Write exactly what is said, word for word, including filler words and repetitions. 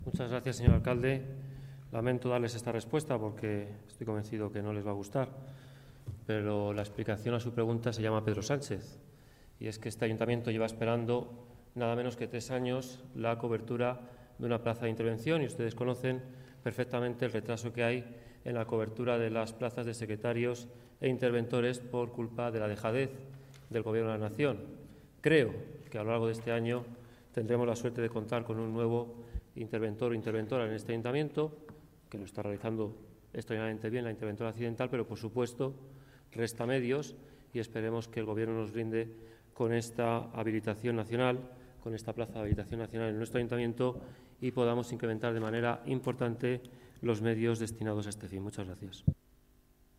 Muchas gracias, señor alcalde. Lamento darles esta respuesta porque estoy convencido que no les va a gustar, pero la explicación a su pregunta se llama Pedro Sánchez. Y es que este ayuntamiento lleva esperando nada menos que tres años la cobertura de una plaza de intervención y ustedes conocen perfectamente el retraso que hay en la cobertura de las plazas de secretarios e interventores por culpa de la dejadez del Gobierno de la Nación. Creo que a lo largo de este año tendremos la suerte de contar con un nuevo interventor o interventora en este ayuntamiento, que lo está realizando extraordinariamente bien la interventora accidental, pero por supuesto resta medios y esperemos que el Gobierno nos brinde con esta habilitación nacional, con esta plaza de habilitación nacional en nuestro ayuntamiento y podamos incrementar de manera importante los medios destinados a este fin. Muchas gracias.